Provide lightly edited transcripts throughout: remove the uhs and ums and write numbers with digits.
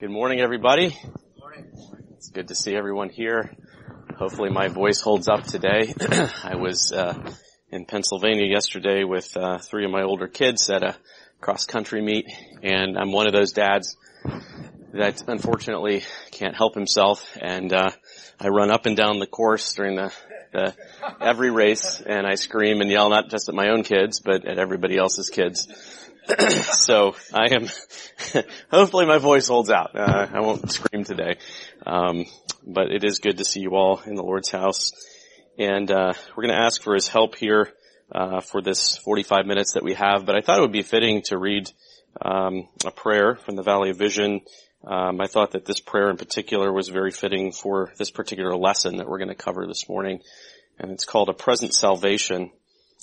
Good morning, everybody. Good morning. It's good to see everyone here. Hopefully my voice holds up today. I was in Pennsylvania yesterday with three of my older kids at a cross-country meet, and I'm one of those dads that unfortunately can't help himself, and I run up and down the course during the every race, and I scream and yell not just at my own kids, but at everybody else's kids. So I am, hopefully my voice holds out. I won't scream today. But it is good to see you all in the Lord's house. And, we're going to ask for his help here, for this 45 minutes that we have. But I thought it would be fitting to read, a prayer from the Valley of Vision. I thought that this prayer in particular was very fitting for this particular lesson that we're going to cover this morning. And it's called A Present Salvation.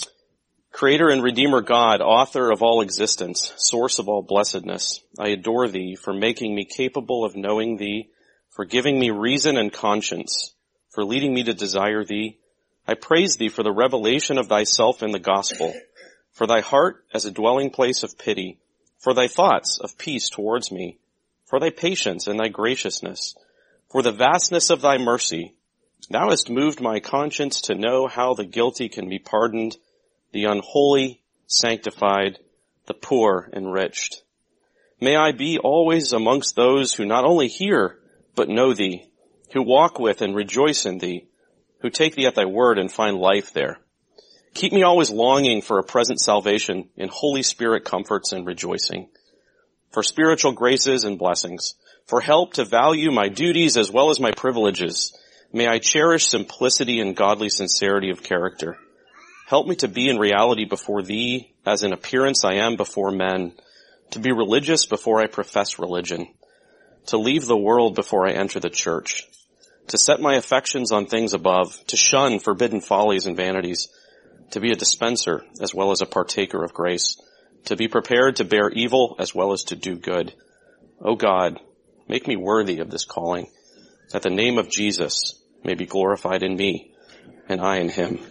Creator and Redeemer God, author of all existence, source of all blessedness, I adore thee for making me capable of knowing thee, for giving me reason and conscience, for leading me to desire thee. I praise thee for the revelation of thyself in the gospel, for thy heart as a dwelling place of pity, for thy thoughts of peace towards me, for thy patience and thy graciousness, for the vastness of thy mercy. Thou hast moved my conscience to know how the guilty can be pardoned, the unholy sanctified, the poor enriched. May I be always amongst those who not only hear, but know thee, who walk with and rejoice in thee, who take thee at thy word and find life there. Keep me always longing for a present salvation in Holy Spirit comforts and rejoicing, for spiritual graces and blessings, for help to value my duties as well as my privileges. May I cherish simplicity and godly sincerity of character. Help me to be in reality before thee, as in appearance I am before men, to be religious before I profess religion, to leave the world before I enter the church, to set my affections on things above, to shun forbidden follies and vanities, to be a dispenser as well as a partaker of grace, to be prepared to bear evil as well as to do good. O God, make me worthy of this calling, that the name of Jesus may be glorified in me, and I in him.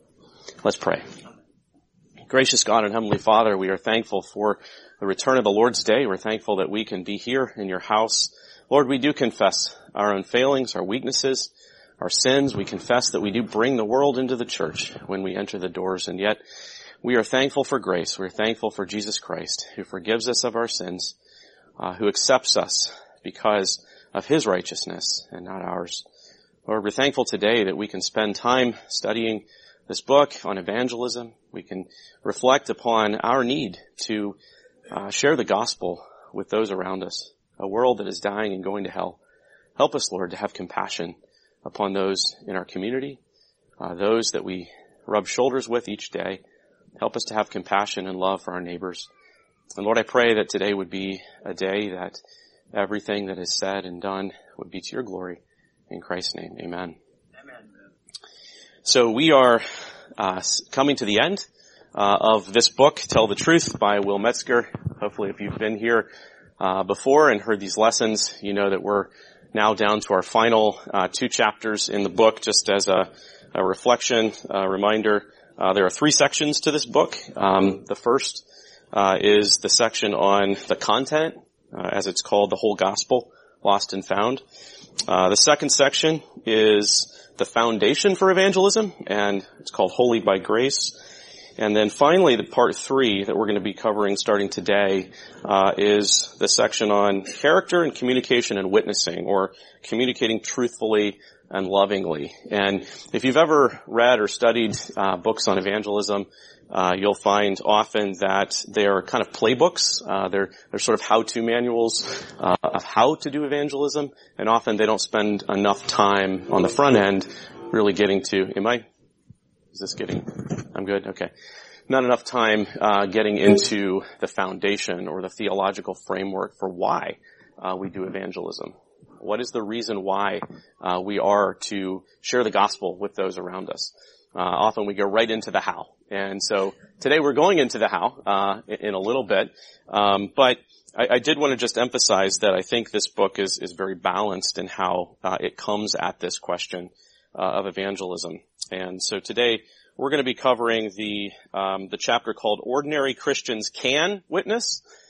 Let's pray. Gracious God and Heavenly Father, we are thankful for the return of the Lord's Day. We're thankful that we can be here in your house. Lord, we do confess our own failings, our weaknesses, our sins. We confess that we do bring the world into the church when we enter the doors, and yet we are thankful for grace. We're thankful for Jesus Christ, who forgives us of our sins, who accepts us because of his righteousness and not ours. Lord, we're thankful today that we can spend time studying this book on evangelism. We can reflect upon our need to share the gospel with those around us, a world that is dying and going to hell. Help us, Lord, to have compassion upon those in our community, those that we rub shoulders with each day. Help us to have compassion and love for our neighbors. And Lord, I pray that today would be a day that everything that is said and done would be to your glory. In Christ's name, amen. So we are coming to the end of this book, Tell the Truth by Will Metzger. Hopefully if you've been here before and heard these lessons, you know that we're now down to our final two chapters in the book. Just as a reflection, reminder, there are three sections to this book. The first is the section on the content, as it's called, the whole gospel, lost and found. The second section is the foundation for evangelism, and it's called Holy by Grace. And then finally, the part 3 that we're going to be covering starting today is the section on character and communication and witnessing, or communicating truthfully and lovingly. And if you've ever read or studied books on evangelism, you'll find often that they're kind of playbooks. They're sort of how-to manuals of how to do evangelism, and often they don't spend enough time on the front end really getting to, I'm good? Okay. Not enough time getting into the foundation or the theological framework for why we do evangelism. What is the reason why we are to share the gospel with those around us? Often we go right into the how. And so today we're going into the how in a little bit. But I did want to just emphasize that I think this book is very balanced in how it comes at this question of evangelism. And so today we're going to be covering the chapter called Ordinary Christians Can Witness.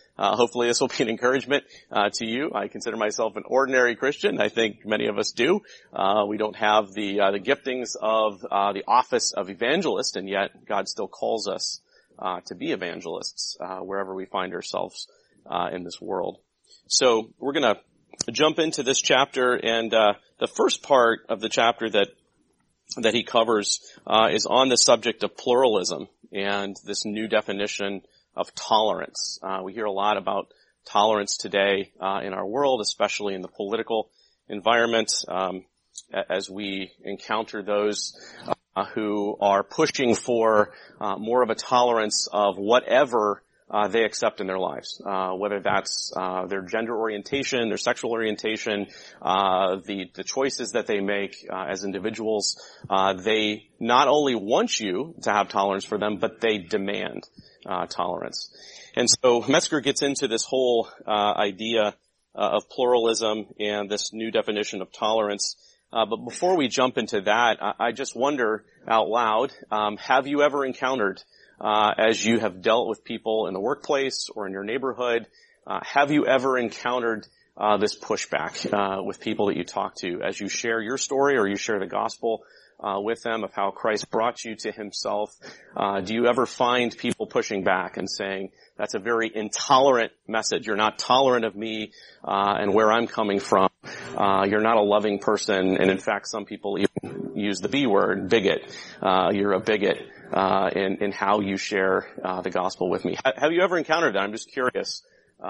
Hopefully this will be an encouragement to you. I consider myself an ordinary Christian. I think many of us do. We don't have the giftings of the office of evangelist, and yet God still calls us to be evangelists wherever we find ourselves in this world. So we're going to jump into this chapter, and the first part of the chapter that he covers is on the subject of pluralism and this new definition of tolerance. We hear a lot about tolerance today in our world, especially in the political environment, as we encounter those who are pushing for more of a tolerance of whatever they accept in their lives, whether that's their gender orientation, their sexual orientation, the choices that they make as individuals. They not only want you to have tolerance for them, but they demand tolerance. And so Metzger gets into this whole idea of pluralism and this new definition of tolerance. But before we jump into that, I just wonder out loud, have you ever encountered, as you have dealt with people in the workplace or in your neighborhood, have you ever encountered this pushback with people that you talk to as you share your story or you share the gospel with them of how Christ brought you to himself? Do you ever find people pushing back and saying, that's a very intolerant message. You're not tolerant of me and where I'm coming from. You're not a loving person. And in fact, some people even use the B word, bigot. You're a bigot in how you share the gospel with me. Have you ever encountered that? I'm just curious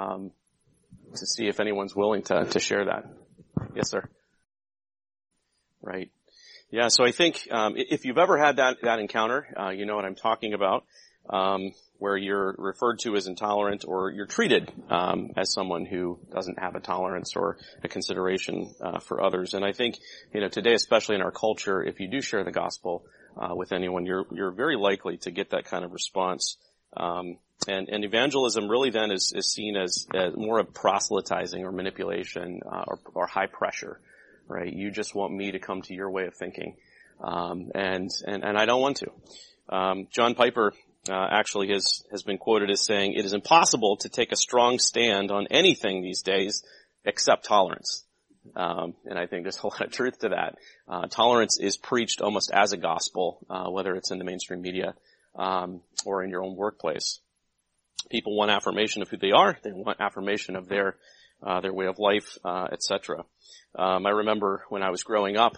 to see if anyone's willing to share that. Yes, sir. Right. Yeah, so I think if you've ever had that encounter, you know what I'm talking about, where you're referred to as intolerant or you're treated as someone who doesn't have a tolerance or a consideration for others. And I think, you know, today, especially in our culture, if you do share the gospel with anyone, you're very likely to get that kind of response. And evangelism really then is seen as more of proselytizing or manipulation or high pressure. Right? You just want me to come to your way of thinking. And I don't want to. John Piper, actually has been quoted as saying, it is impossible to take a strong stand on anything these days except tolerance. And I think there's a lot of truth to that. Tolerance is preached almost as a gospel, whether it's in the mainstream media, or in your own workplace. People want affirmation of who they are. They want affirmation of their way of life, etc. I remember when I was growing up,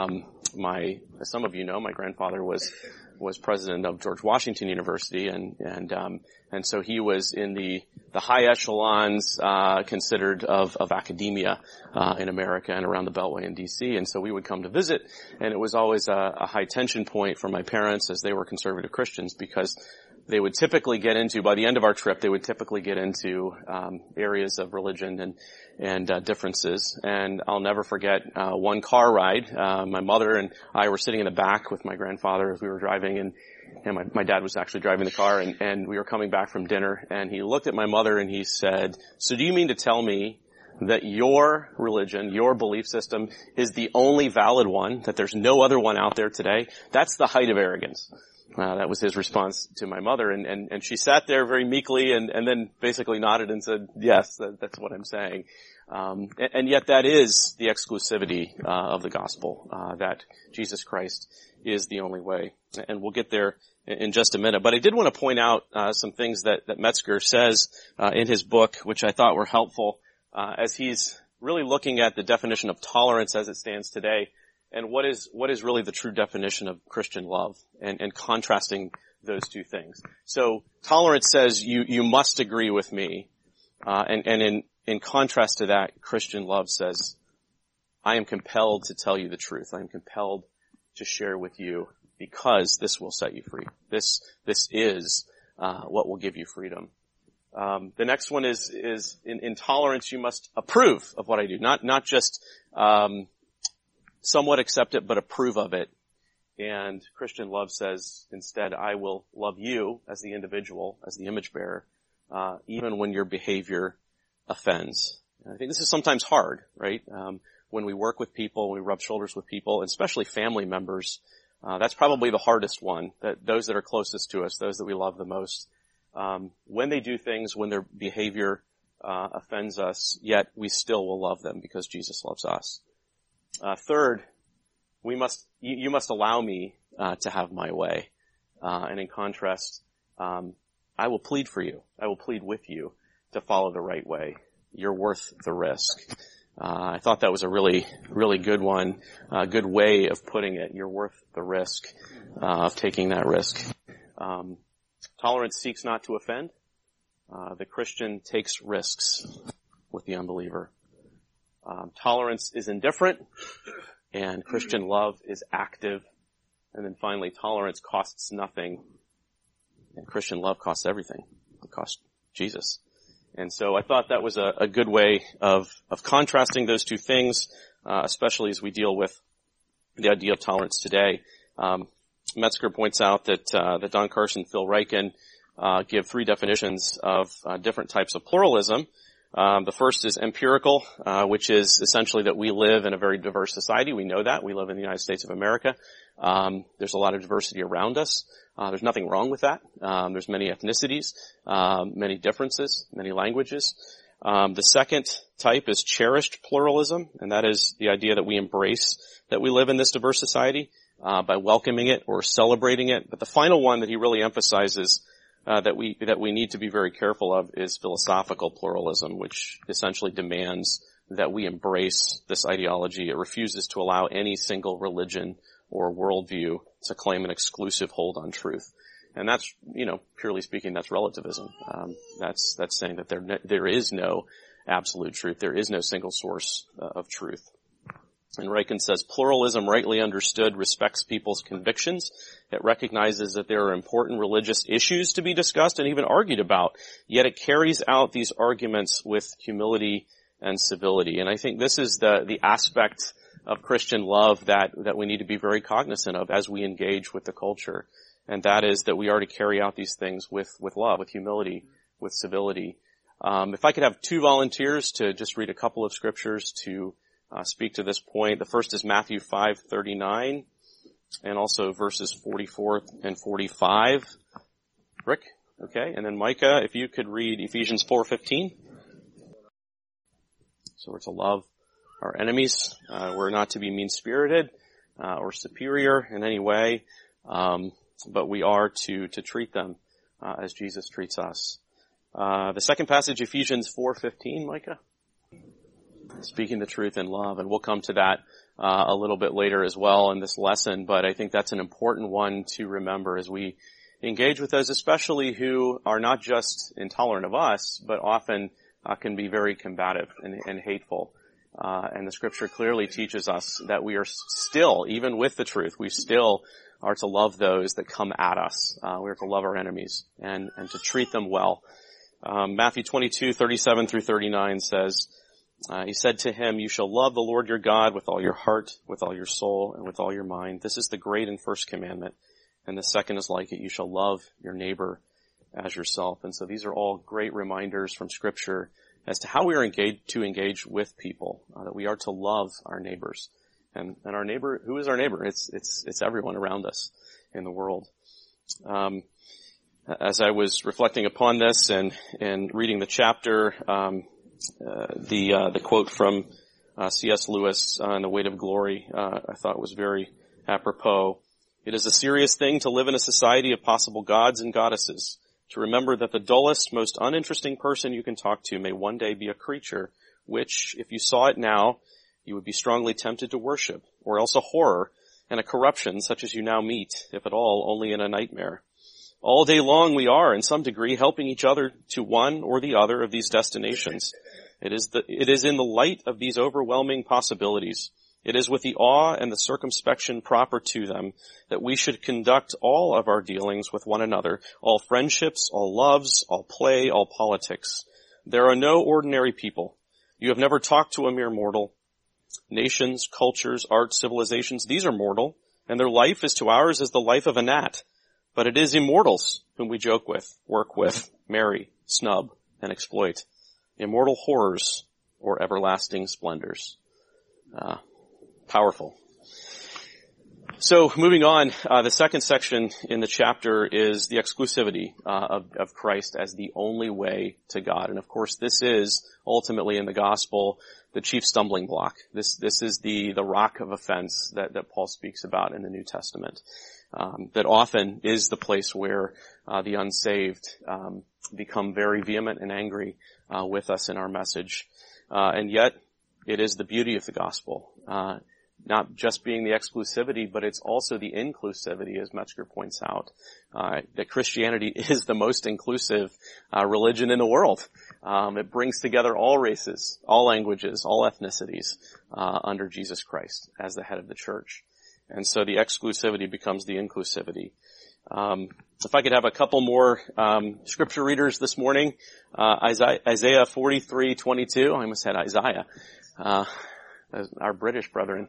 as some of you know, my grandfather was president of George Washington University, and so he was in the high echelons, considered of academia, in America and around the Beltway in DC. And so we would come to visit, and it was always a high tension point for my parents as they were conservative Christians, because they would typically get into, by the end of our trip, they would typically get into areas of religion and differences. And I'll never forget one car ride. My mother and I were sitting in the back with my grandfather as we were driving, and my dad was actually driving the car, and we were coming back from dinner, and he looked at my mother and he said, "So do you mean to tell me that your religion, your belief system is the only valid one, that there's no other one out there today?" That's the height of arrogance. That was his response to my mother, and she sat there very meekly and then basically nodded and said, "Yes, that's what I'm saying." And yet that is the exclusivity of the gospel, that Jesus Christ is the only way. And we'll get there in just a minute. But I did want to point out some things that Metzger says in his book, which I thought were helpful, as he's really looking at the definition of tolerance as it stands today, and what is really the true definition of Christian love, and contrasting those two things. So tolerance says you must agree with me, and in contrast to that, Christian love says, I am compelled to tell you the truth. I am compelled to share with you because this will set you free. This is what will give you freedom. The next one is in tolerance you must approve of what I do, not just somewhat accept it, but approve of it. And Christian love says, instead, I will love you as the individual, as the image bearer, even when your behavior offends. And I think this is sometimes hard, right? When we work with people, when we rub shoulders with people, and especially family members, that's probably the hardest one, that those that are closest to us, those that we love the most. when they do things, when their behavior offends us, yet we still will love them because Jesus loves us. Third, you must allow me to have my way. And in contrast, I will plead for you. I will plead with you to follow the right way. You're worth the risk. I thought that was a really, really good one, a good way of putting it. You're worth the risk of taking that risk. Tolerance seeks not to offend. The Christian takes risks with the unbeliever. Tolerance is indifferent, and Christian love is active. And then finally, tolerance costs nothing, and Christian love costs everything. It costs Jesus. And so I thought that was a good way of contrasting those two things, especially as we deal with the idea of tolerance today. Metzger points out that Don Carson, Phil Ryken, give three definitions of different types of pluralism. The first is empirical, which is essentially that we live in a very diverse society. We know that. We live in the United States of America. There's a lot of diversity around us. There's nothing wrong with that. There's many ethnicities, many differences, many languages. The second type is cherished pluralism, and that is the idea that we embrace that we live in this diverse society by welcoming it or celebrating it. But the final one that he really emphasizes that we need to be very careful of is philosophical pluralism, which essentially demands that we embrace this ideology. It refuses to allow any single religion or worldview to claim an exclusive hold on truth. And that's, purely speaking, that's relativism. That's saying that there is no absolute truth. There is no single source of truth. And Ryken says, pluralism rightly understood respects people's convictions. It recognizes that there are important religious issues to be discussed and even argued about, yet it carries out these arguments with humility and civility. And I think this is the aspect of Christian love that we need to be very cognizant of as we engage with the culture. And that is that we are to carry out these things with love, with humility, with civility. If I could have two volunteers to just read a couple of scriptures to speak to this point. The first is Matthew 5:39 and also verses 44 and 45. Rick? Okay. And then Micah, if you could read Ephesians 4:15. So we're to love our enemies. We're not to be mean-spirited or superior in any way, but we are to treat them as Jesus treats us. The second passage, Ephesians 4:15, Micah? Speaking the truth in love, and we'll come to that a little bit later as well in this lesson, but I think that's an important one to remember as we engage with those, especially who are not just intolerant of us, but often can be very combative and hateful. And the scripture clearly teaches us that we are still, even with the truth, we still are to love those that come at us. We are to love our enemies and to treat them well. Matthew 22:37 through 39 says, he said to him, you shall love the Lord your God with all your heart, with all your soul, and with all your mind. This is the great and first commandment. And the second is like it. You shall love your neighbor as yourself. And so these are all great reminders from Scripture as to how we are to engage with people, that we are to love our neighbors. And our neighbor, who is our neighbor? It's everyone around us in the world. As I was reflecting upon this and reading the chapter, the quote from C.S. Lewis in The Weight of Glory, I thought was very apropos. It is a serious thing to live in a society of possible gods and goddesses, to remember that the dullest, most uninteresting person you can talk to may one day be a creature which, if you saw it now, you would be strongly tempted to worship, or else a horror and a corruption such as you now meet, if at all, only in a nightmare. All day long we are, in some degree, helping each other to one or the other of these destinations. It is in the light of these overwhelming possibilities, it is with the awe and the circumspection proper to them, that we should conduct all of our dealings with one another, all friendships, all loves, all play, all politics. There are no ordinary people. You have never talked to a mere mortal. Nations, cultures, arts, civilizations, these are mortal, and their life is to ours as the life of a gnat. But it is immortals whom we joke with, work with, marry, snub, and exploit. Immortal horrors or everlasting splendors. Powerful. So moving on, the second section in the chapter is the exclusivity of Christ as the only way to God. And of course, this is ultimately in the gospel the chief stumbling block. This is the rock of offense that Paul speaks about in the New Testament. That often is the place where the unsaved become very vehement and angry with us in our message. And yet, it is the beauty of the gospel. Not just being the exclusivity, but it's also the inclusivity, as Metzger points out, that Christianity is the most inclusive religion in the world. It brings together all races, all languages, all ethnicities under Jesus Christ as the head of the church. And so the exclusivity becomes the inclusivity. If I could have a couple more scripture readers this morning, Isaiah 43:22. I almost said Isaiah, our British brethren.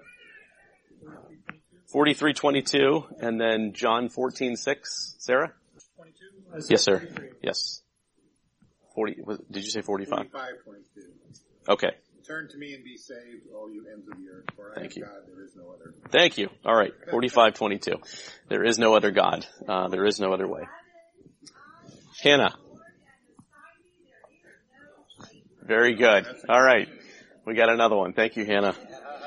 43:22, and then John 14:6. Sarah? 22? Yes, sir. 43. Yes. 40. Did you say 45? 45:22. Okay. Turn to me and be saved, all you ends of the earth, for I am God, there is no other. Thank you. All right. 45:22. There is no other God. There is no other way. Hannah. Very good. All right. We got another one. Thank you, Hannah.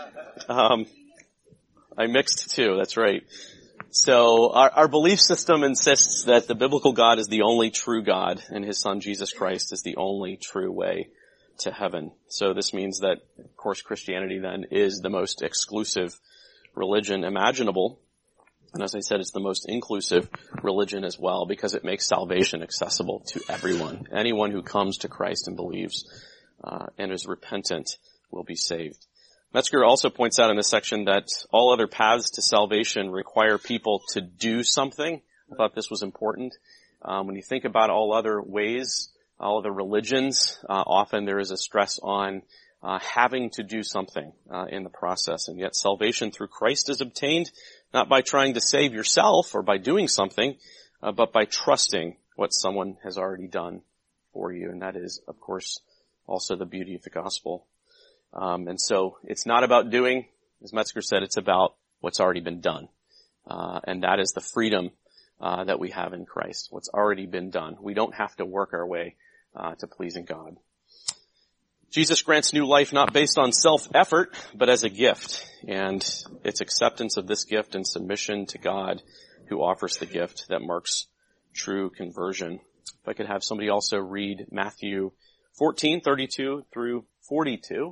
I mixed two, that's right. So our belief system insists that the biblical God is the only true God and his son Jesus Christ is the only true way to heaven. So this means that, of course, Christianity then is the most exclusive religion imaginable. And as I said, it's the most inclusive religion as well because it makes salvation accessible to everyone. Anyone who comes to Christ and believes and is repentant will be saved. Metzger also points out in this section that all other paths to salvation require people to do something. I thought this was important. When you think about all other ways, all other religions, often there is a stress on having to do something in the process. And yet salvation through Christ is obtained not by trying to save yourself or by doing something, but by trusting what someone has already done for you. And that is, of course, also the beauty of the gospel. And so it's not about doing, as Metzger said, it's about what's already been done. And that is the freedom that we have in Christ, what's already been done. We don't have to work our way to pleasing God. Jesus grants new life not based on self-effort, but as a gift. And it's acceptance of this gift and submission to God who offers the gift that marks true conversion. If I could have somebody also read Matthew 14:32 through 42.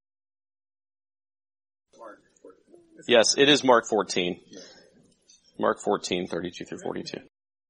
Yes, it is Mark 14. Mark 14:32 through 42.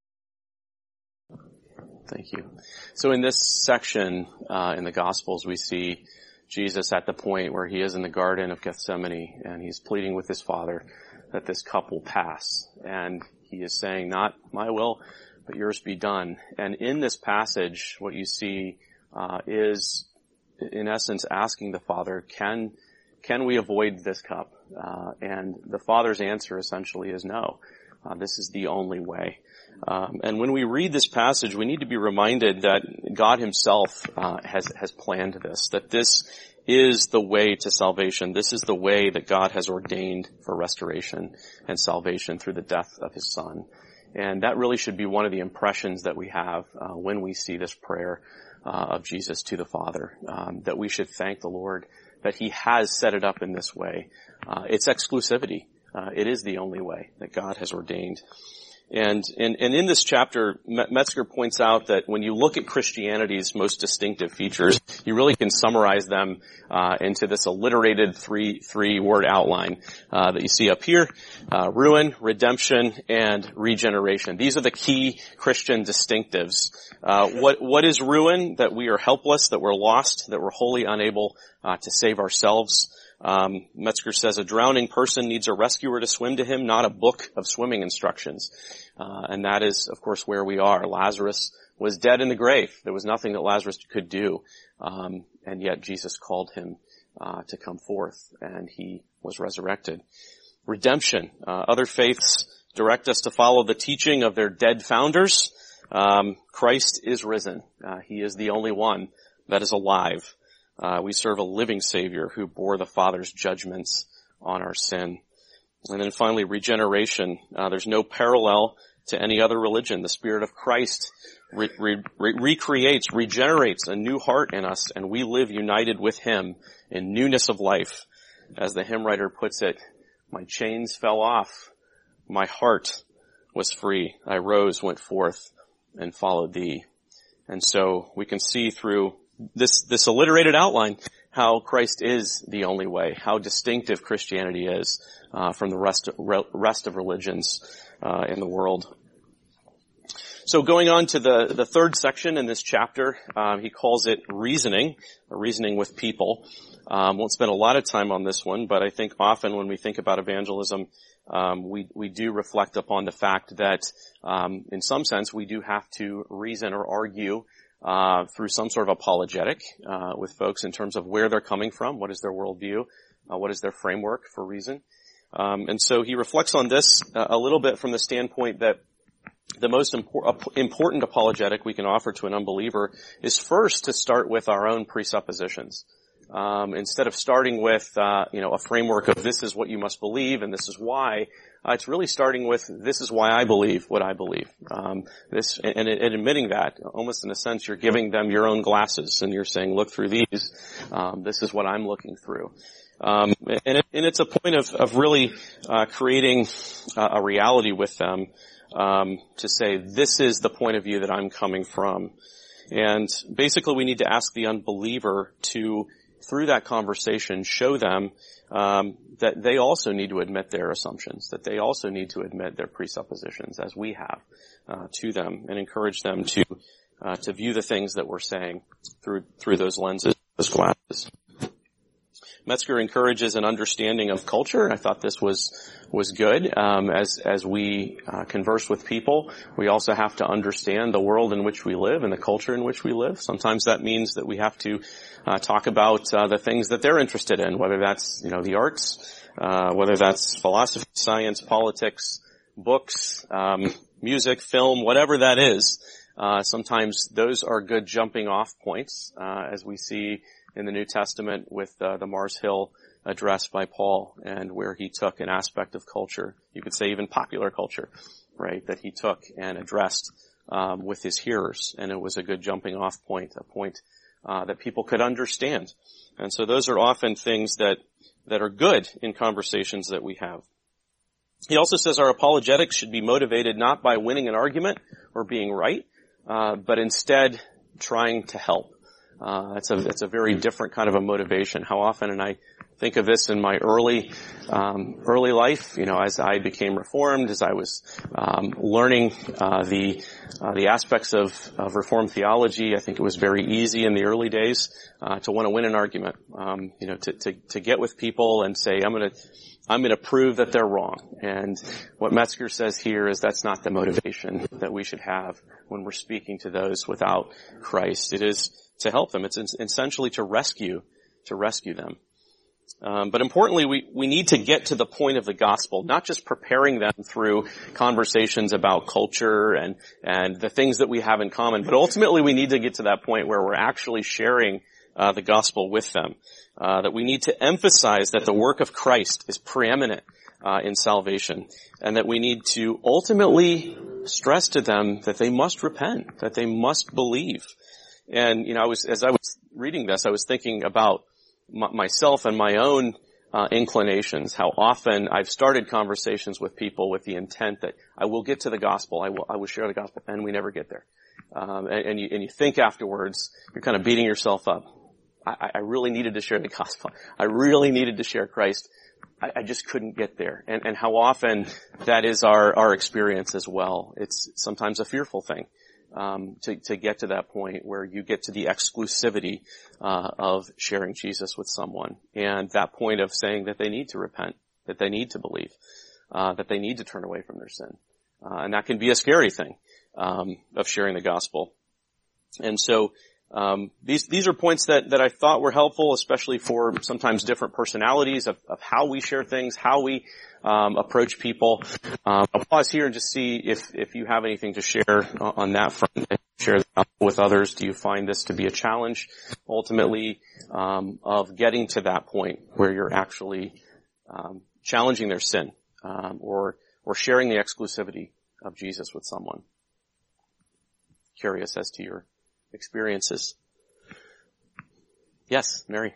Thank you. So in this section in the Gospels, we see Jesus at the point where he is in the Garden of Gethsemane, and he's pleading with his Father that this cup will pass. And he is saying, not my will, but yours be done. And in this passage, what you see is, in essence, asking the Father, can we avoid this cup? And the Father's answer essentially is no. This is the only way. And when we read this passage, we need to be reminded that God himself has planned this, that this is the way to salvation. This is the way that God has ordained for restoration and salvation through the death of his Son. And that really should be one of the impressions that we have when we see this prayer of Jesus to the Father, that we should thank the Lord that he has set it up in this way. It's exclusivity. It is the only way that God has ordained. And in this chapter, Metzger points out that when you look at Christianity's most distinctive features, you really can summarize them into this alliterated three-word outline that you see up here: ruin, redemption, and regeneration. These are the key Christian distinctives. What is ruin? That we are helpless, that we're lost, that we're wholly unable to save ourselves. Metzger says a drowning person needs a rescuer to swim to him, not a book of swimming instructions. And that is, of course, where we are. Lazarus was dead in the grave. There was nothing that Lazarus could do. And yet Jesus called him to come forth, and he was resurrected. Redemption. Other faiths direct us to follow the teaching of their dead founders. Christ is risen. He is the only one that is alive. We serve a living Savior who bore the Father's judgments on our sin. And then finally, regeneration. There's no parallel to any other religion. The Spirit of Christ recreates, regenerates a new heart in us, and we live united with Him in newness of life. As the hymn writer puts it, my chains fell off, my heart was free. I rose, went forth, and followed Thee. And so we can see through this alliterated outline how Christ is the only way, how distinctive Christianity is from the rest of religions in the world. So going on to the third section in this chapter, he calls it reasoning, or reasoning with people. Won't spend a lot of time on this one, but I think often when we think about evangelism, we do reflect upon the fact that in some sense we do have to reason or argue through some sort of apologetic with folks in terms of where they're coming from, what is their worldview, what is their framework for reason. And so he reflects on this a little bit from the standpoint that the most important apologetic we can offer to an unbeliever is first to start with our own presuppositions. Instead of starting with, a framework of this is what you must believe and this is why, it's really starting with this is why I believe what I believe. And admitting that, almost in a sense, you're giving them your own glasses and you're saying, look through these. This is what I'm looking through. And it's a point of really, creating a reality with them, to say this is the point of view that I'm coming from. And basically we need to ask the unbeliever to, through that conversation, show them that they also need to admit their assumptions, that they also need to admit their presuppositions, as we have to them, and encourage them to view the things that we're saying through those lenses, those glasses. Metzger encourages an understanding of culture. I thought this was good. As we converse with people, we also have to understand the world in which we live and the culture in which we live. Sometimes that means that we have to talk about the things that they're interested in, whether that's the arts, whether that's philosophy, science, politics, books, music, film, whatever that is. Sometimes those are good jumping off points, as we see in the New Testament with the Mars Hill address by Paul, and where he took an aspect of culture, you could say even popular culture, right, that he took and addressed with his hearers, and it was a good jumping off point, a point that people could understand. And so those are often things that are good in conversations that we have. He also says our apologetics should be motivated not by winning an argument or being right, but instead trying to help. It's a very different kind of a motivation. How often, and I think of this in my early life, as I became Reformed, as I was learning the aspects of Reformed theology. I think it was very easy in the early days to want to win an argument, to get with people and say, I'm gonna prove that they're wrong. And what Metzger says here is that's not the motivation that we should have when we're speaking to those without Christ. It is to help them. It's essentially to rescue them. But importantly, we need to get to the point of the gospel, not just preparing them through conversations about culture and the things that we have in common, but ultimately we need to get to that point where we're actually sharing the gospel with them. That we need to emphasize that the work of Christ is preeminent in salvation, and that we need to ultimately stress to them that they must repent, that they must believe. And, as I was reading this, I was thinking about myself and my own inclinations, how often I've started conversations with people with the intent that I will get to the gospel, I will share the gospel, and we never get there. And you think afterwards, you're kind of beating yourself up. I really needed to share the gospel. I really needed to share Christ. I just couldn't get there. And how often that is our experience as well. It's sometimes a fearful thing. To get to that point where you get to the exclusivity of sharing Jesus with someone, and that point of saying that they need to repent, that they need to believe, that they need to turn away from their sin, and that can be a scary thing of sharing the gospel. And so these are points that I thought were helpful, especially for sometimes different personalities of how we share things, how we approach people. I'll pause here and just see if you have anything to share on that front. Share that with others. Do you find this to be a challenge, ultimately, of getting to that point where you're actually challenging their sin or sharing the exclusivity of Jesus with someone. Curious as to your experiences. Yes, Mary.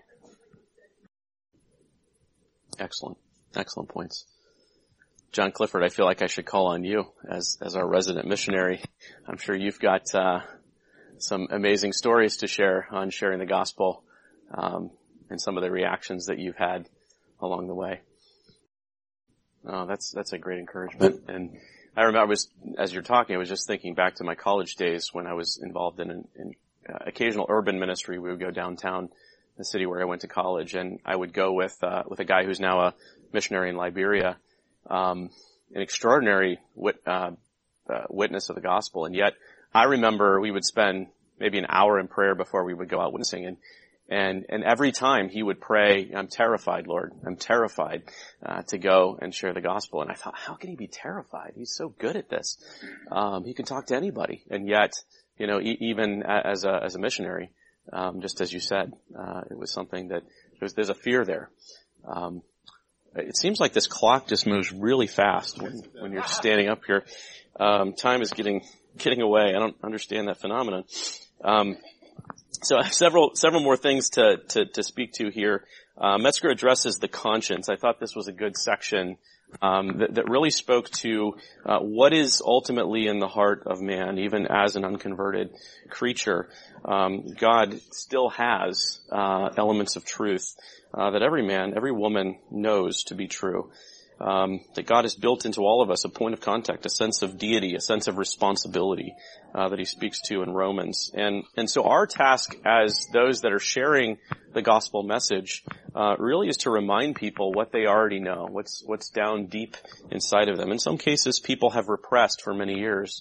Excellent points. John Clifford, I feel like I should call on you as our resident missionary. I'm sure you've got some amazing stories to share on sharing the gospel, and some of the reactions that you've had along the way. Oh, that's a great encouragement. And I remember as you're talking, I was just thinking back to my college days when I was involved in occasional urban ministry. We would go downtown the city where I went to college, and I would go with a guy who's now a missionary in Liberia, an extraordinary witness of the gospel. And yet I remember we would spend maybe an hour in prayer before we would go out witnessing, and every time he would pray, "I'm terrified, Lord. I'm terrified to go and share the gospel." And I thought, how can he be terrified? He's so good at this. He can talk to anybody. And yet, even as a missionary, just as you said, it was something that there's a fear there. It seems like this clock just moves really fast when you're standing up here. Time is getting away. I don't understand that phenomenon. So I have several more things to speak to here. Metzger addresses the conscience. I thought this was a good section that really spoke to what is ultimately in the heart of man, even as an unconverted creature. God still has elements of truth that every man, every woman knows to be true. That God has built into all of us a point of contact, a sense of deity, a sense of responsibility that he speaks to in Romans. And so our task as those that are sharing the gospel message really is to remind people what they already know, what's down deep inside of them. In some cases, people have repressed for many years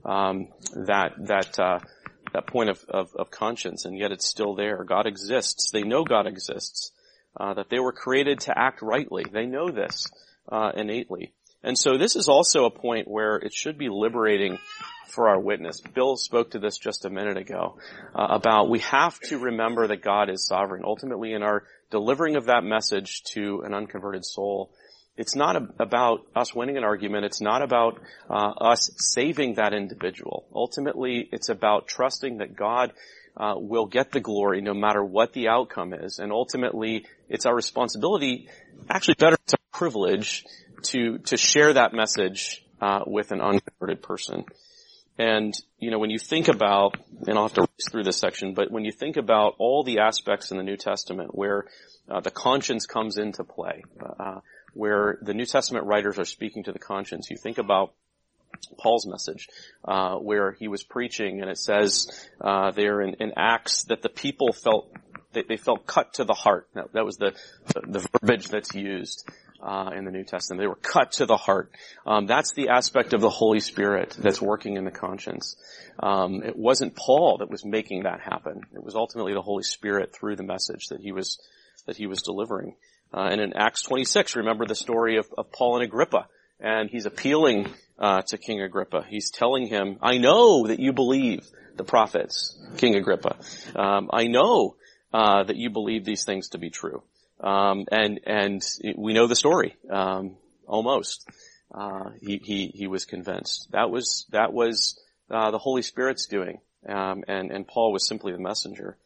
that point of conscience, and yet it's still there. God exists. They know God exists. That they were created to act rightly. They know this innately. And so this is also a point where it should be liberating for our witness. Bill spoke to this just a minute ago about we have to remember that God is sovereign. Ultimately, in our delivering of that message to an unconverted soul, it's not about us winning an argument. It's not about us saving that individual. Ultimately, it's about trusting that God will get the glory no matter what the outcome is. And ultimately, it's our responsibility, actually better, it's our privilege to share that message with an unconverted person. And, when you think about, and I'll have to race through this section, but when you think about all the aspects in the New Testament where the conscience comes into play, where the New Testament writers are speaking to the conscience, you think about Paul's message, where he was preaching, and it says there in Acts that the people felt cut to the heart. That was the verbiage that's used in the New Testament. They were cut to the heart. That's the aspect of the Holy Spirit that's working in the conscience. It wasn't Paul that was making that happen. It was ultimately the Holy Spirit through the message that he was delivering. And in Acts 26, remember the story of Paul and Agrippa, and he's appealing to King Agrippa. He's telling him, "I know that you believe the prophets, King Agrippa. I know that you believe these things to be true." And we know the story, almost. He was convinced. That was the Holy Spirit's doing. And Paul was simply the messenger.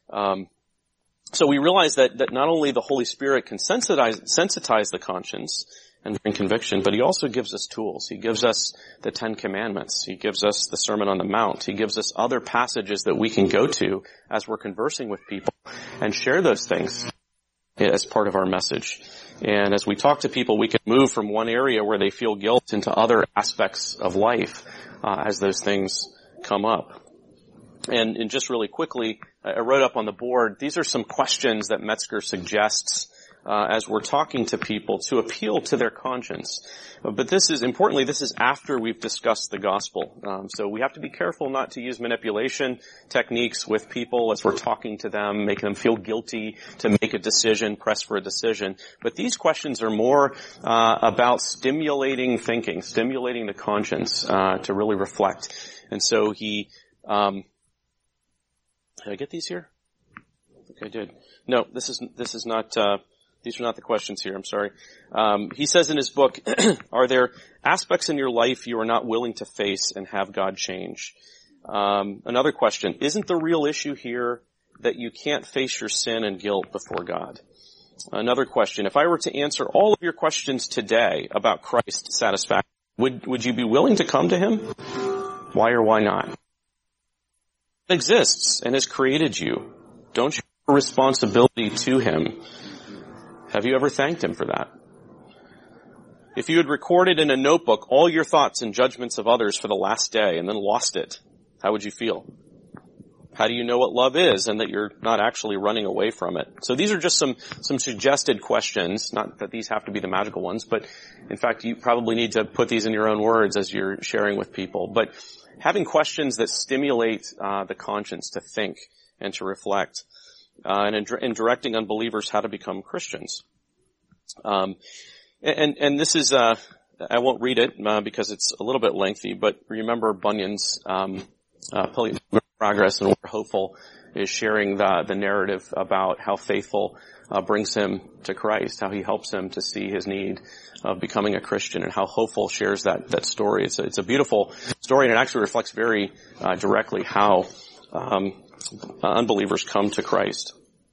So we realize that not only the Holy Spirit can sensitize the conscience and bring conviction, but he also gives us tools. He gives us the 10 Commandments. He gives us the Sermon on the Mount. He gives us other passages that we can go to as we're conversing with people and share those things as part of our message. And as we talk to people, we can move from one area where they feel guilt into other aspects of life as those things come up. And just really quickly, I wrote up on the board, these are some questions that Metzger suggests as we're talking to people to appeal to their conscience. But this is after we've discussed the gospel. So we have to be careful not to use manipulation techniques with people as we're talking to them, making them feel guilty to make a decision, press for a decision. But these questions are more about stimulating thinking, stimulating the conscience to really reflect. And so he... did I get these here? I think I did. No, this is not These are not the questions here. I'm sorry. He says in his book, are there aspects in your life you are not willing to face and have God change? Another question, isn't the real issue here that you can't face your sin and guilt before God? Another question, if I were to answer all of your questions today about Christ's satisfaction, would you be willing to come to him? Why or why not? He exists and has created you. Don't you have a responsibility to him? Have you ever thanked him for that? If you had recorded in a notebook all your thoughts and judgments of others for the last day and then lost it, how would you feel? How do you know what love is and that you're not actually running away from it? So these are just some suggested questions, not that these have to be the magical ones, but in fact you probably need to put these in your own words as you're sharing with people. But having questions that stimulate the conscience to think and to reflect, and in directing unbelievers how to become Christians. And this is, I won't read it because it's a little bit lengthy, but remember Bunyan's Progress and We're Hopeful is sharing the narrative about how faithful brings him to Christ, how he helps him to see his need of becoming a Christian, and how Hopeful shares that story. It's a beautiful story, and it actually reflects very directly how unbelievers come to Christ.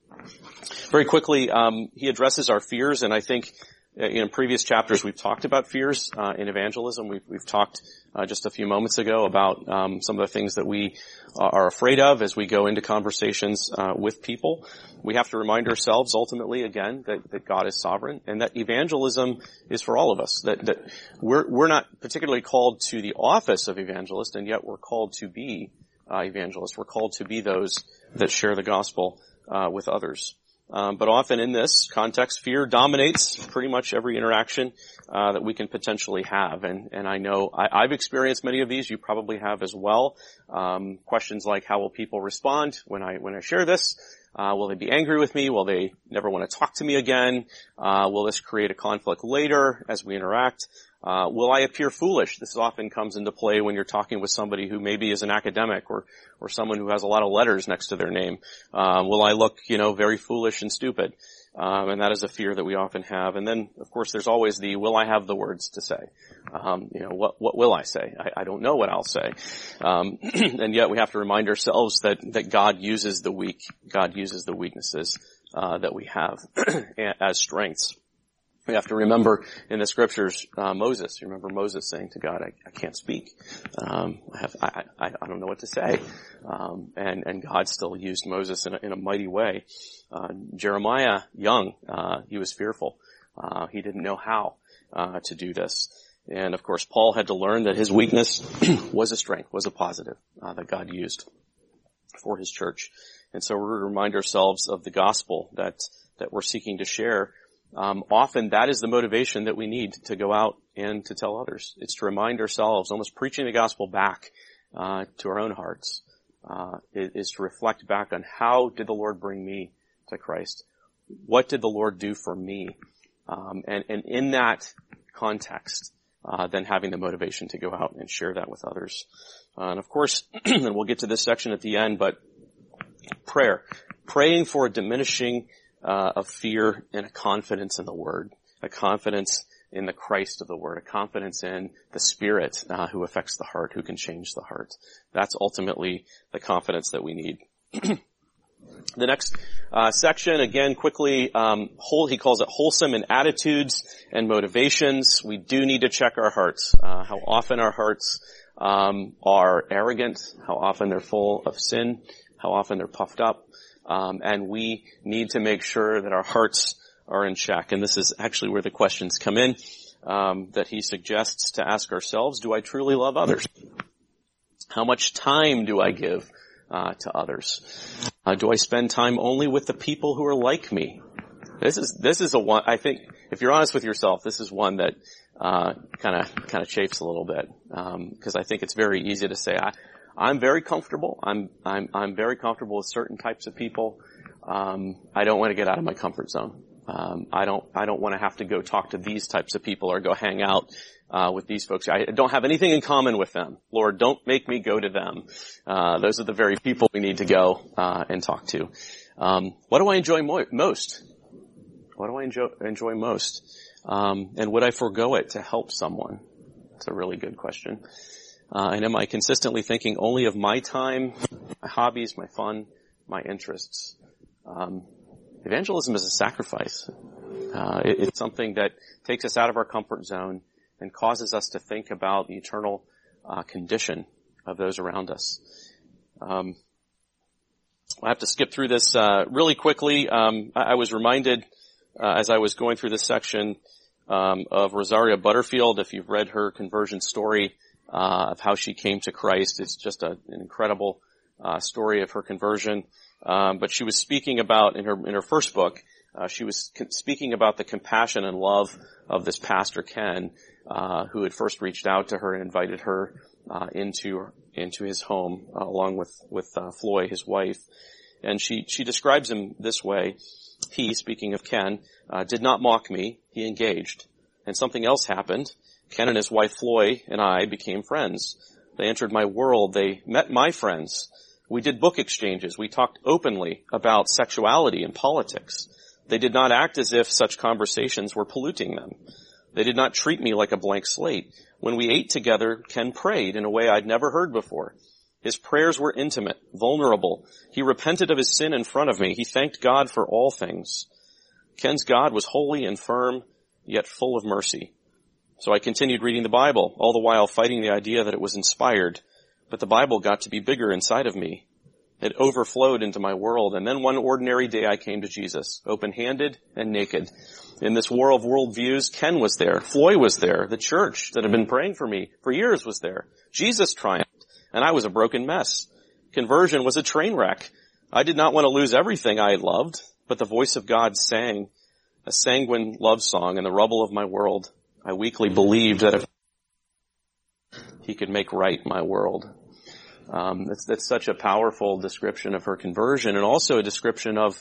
Very quickly, he addresses our fears, and I think in previous chapters we've talked about fears in evangelism. We've talked just a few moments ago about some of the things that we are afraid of as we go into conversations with people. We have to remind ourselves ultimately again that God is sovereign and that evangelism is for all of us. That we're not particularly called to the office of evangelist, and yet we're called to be evangelists. We're called to be those that share the gospel with others. But often in this context, fear dominates pretty much every interaction that we can potentially have. And I know I've experienced many of these. You probably have as well. Questions like, how will people respond when I share this? Will they be angry with me? Will they never want to talk to me again? Will this create a conflict later as we interact? Will I appear foolish? This often comes into play when you're talking with somebody who maybe is an academic or someone who has a lot of letters next to their name. Will I look, very foolish and stupid? And that is a fear that we often have. And then, of course, there's always the, will I have the words to say? What will I say? I don't know what I'll say. And yet we have to remind ourselves that God uses the weak. God uses the weaknesses, that we have as strengths. We have to remember in the scriptures, Moses. You remember Moses saying to God, I can't speak. I don't know what to say. And God still used Moses in a mighty way. Jeremiah, young, he was fearful. He didn't know how, to do this. And of course, Paul had to learn that his weakness was a strength, was a positive, that God used for his church. And so we're to remind ourselves of the gospel that we're seeking to share. Often that is the motivation that we need to go out and to tell others. It's to remind ourselves, almost preaching the gospel back to our own hearts. It is to reflect back on, how did the Lord bring me to Christ? What did the Lord do for me? And in that context, then having the motivation to go out and share that with others. And of course, and we'll get to this section at the end, but praying for a diminishing of fear and a confidence in the Word, a confidence in the Christ of the Word, a confidence in the Spirit who affects the heart, who can change the heart. That's ultimately the confidence that we need. The next section, again, quickly, he calls it wholesome in attitudes and motivations. We do need to check our hearts, how often our hearts are arrogant, how often they're full of sin, how often they're puffed up. And we need to make sure that our hearts are in check. And this is actually where the questions come in, that he suggests to ask ourselves, do I truly love others? How much time do I give to others? Do I spend time only with the people who are like me? This is a one, I think, if you're honest with yourself, this is one that kind of chafes a little bit, because I think it's very easy to say, I'm very comfortable. I'm very comfortable with certain types of people. I don't want to get out of my comfort zone. I don't want to have to go talk to these types of people or go hang out with these folks. I don't have anything in common with them. Lord, don't make me go to them. Those are the very people we need to go and talk to. What do I enjoy most? What do I enjoy most? And would I forego it to help someone? It's a really good question. And am I consistently thinking only of my time, my hobbies, my fun, my interests? Evangelism is a sacrifice. It's something that takes us out of our comfort zone and causes us to think about the eternal condition of those around us. I have to skip through this really quickly. I was reminded as I was going through this section of Rosaria Butterfield. If you've read her conversion story of how she came to Christ, it's just an incredible story of her conversion. But she was speaking about in her first book. She was speaking about the compassion and love of this pastor Ken, who had first reached out to her and invited her into his home along with Floy, his wife. And she describes him this way. He, speaking of Ken, did not mock me. He engaged. And something else happened. Ken and his wife Floy and I became friends. They entered my world. They met my friends. We did book exchanges. We talked openly about sexuality and politics. They did not act as if such conversations were polluting them. They did not treat me like a blank slate. When we ate together, Ken prayed in a way I'd never heard before. His prayers were intimate, vulnerable. He repented of his sin in front of me. He thanked God for all things. Ken's God was holy and firm, yet full of mercy. So I continued reading the Bible, all the while fighting the idea that it was inspired. But the Bible got to be bigger inside of me. It overflowed into my world. And then one ordinary day I came to Jesus, open-handed and naked. In this war of worldviews, Ken was there. Floy was there. The church that had been praying for me for years was there. Jesus triumphed, and I was a broken mess. Conversion was a train wreck. I did not want to lose everything I had loved, but the voice of God sang a sanguine love song in the rubble of my world. I weakly believed that if he could make right my world. That's such a powerful description of her conversion, and also a description of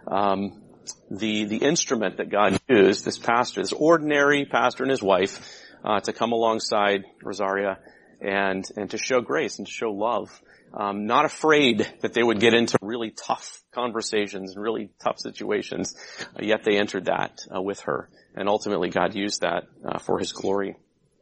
the instrument that God used, this pastor, this ordinary pastor and his wife, to come alongside Rosaria and to show grace and to show love. Not afraid that they would get into really tough conversations and really tough situations, yet they entered that with her, and ultimately God used that for His glory.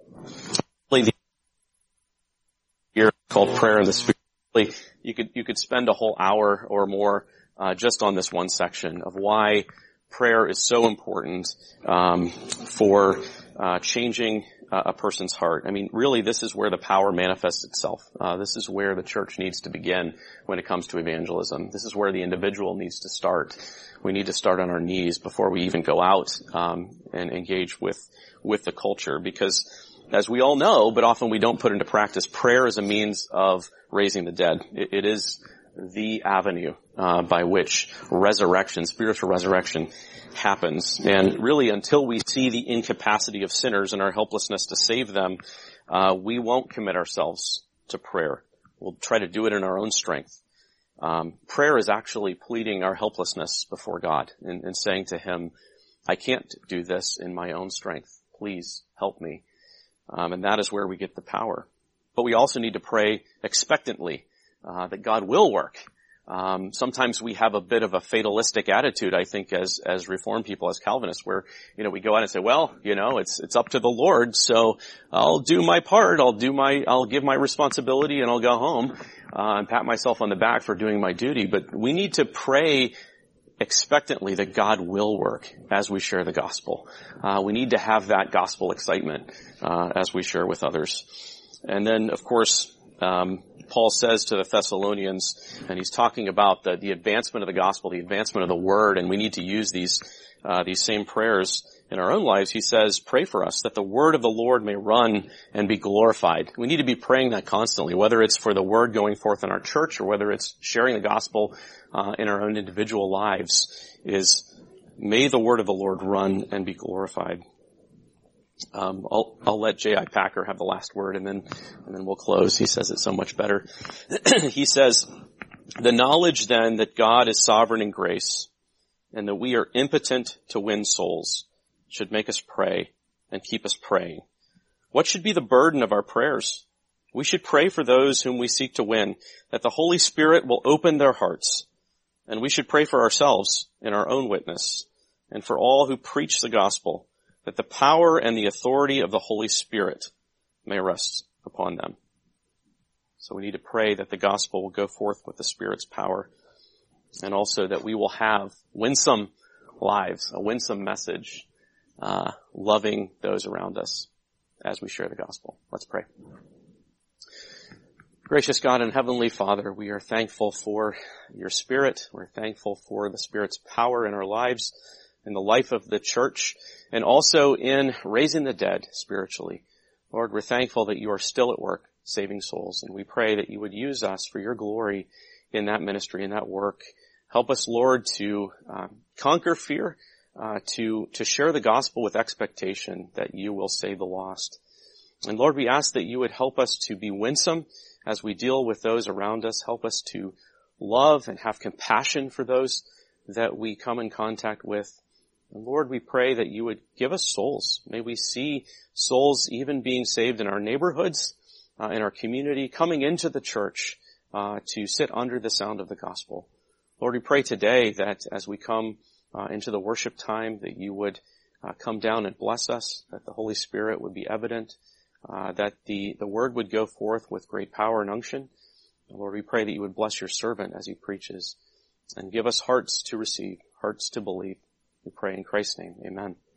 Here called Prayer in the Spirit. You could spend a whole hour or more just on this one section of why prayer is so important for changing a person's heart. I mean, really, this is where the power manifests itself. This is where the church needs to begin when it comes to evangelism. This is where the individual needs to start. We need to start on our knees before we even go out and engage with the culture, because as we all know, but often we don't put into practice, prayer is a means of raising the dead. It is the avenue by which resurrection, spiritual resurrection, happens. And really, until we see the incapacity of sinners and our helplessness to save them, we won't commit ourselves to prayer. We'll try to do it in our own strength. Prayer is actually pleading our helplessness before God and saying to Him, I can't do this in my own strength. Please help me. And that is where we get the power. But we also need to pray expectantly that God will work. Sometimes we have a bit of a fatalistic attitude, I think, as Reformed people, as Calvinists, where, we go out and say, well, it's up to the Lord, so I'll do my part, I'll give my responsibility, and I'll go home, and pat myself on the back for doing my duty. But we need to pray expectantly that God will work as we share the gospel. We need to have that gospel excitement, as we share with others. And then, of course, Paul says to the Thessalonians, and he's talking about the advancement of the gospel, the advancement of the word, and we need to use these same prayers in our own lives. He says, pray for us that the word of the Lord may run and be glorified. We need to be praying that constantly, whether it's for the word going forth in our church or whether it's sharing the gospel in our own individual lives, is may the word of the Lord run and be glorified. I'll let J.I. Packer have the last word, and then we'll close. He says it so much better. He says, the knowledge then that God is sovereign in grace and that we are impotent to win souls should make us pray and keep us praying. What should be the burden of our prayers? We should pray for those whom we seek to win, that the Holy Spirit will open their hearts. And we should pray for ourselves in our own witness, and for all who preach the gospel, that the power and the authority of the Holy Spirit may rest upon them. So we need to pray that the gospel will go forth with the Spirit's power, and also that we will have winsome lives, a winsome message, loving those around us as we share the gospel. Let's pray. Gracious God and Heavenly Father, we are thankful for your Spirit. We're thankful for the Spirit's power in our lives, in the life of the church, and also in raising the dead spiritually. Lord, we're thankful that you are still at work saving souls, and we pray that you would use us for your glory in that ministry, in that work. Help us, Lord, to conquer fear, to share the gospel with expectation that you will save the lost. And Lord, we ask that you would help us to be winsome as we deal with those around us. Help us to love and have compassion for those that we come in contact with. And Lord, we pray that you would give us souls. May we see souls even being saved in our neighborhoods, in our community, coming into the church to sit under the sound of the gospel. Lord, we pray today that as we come into the worship time, that you would come down and bless us, that the Holy Spirit would be evident, that the word would go forth with great power and unction. And Lord, we pray that you would bless your servant as he preaches and give us hearts to receive, hearts to believe. We pray in Christ's name. Amen.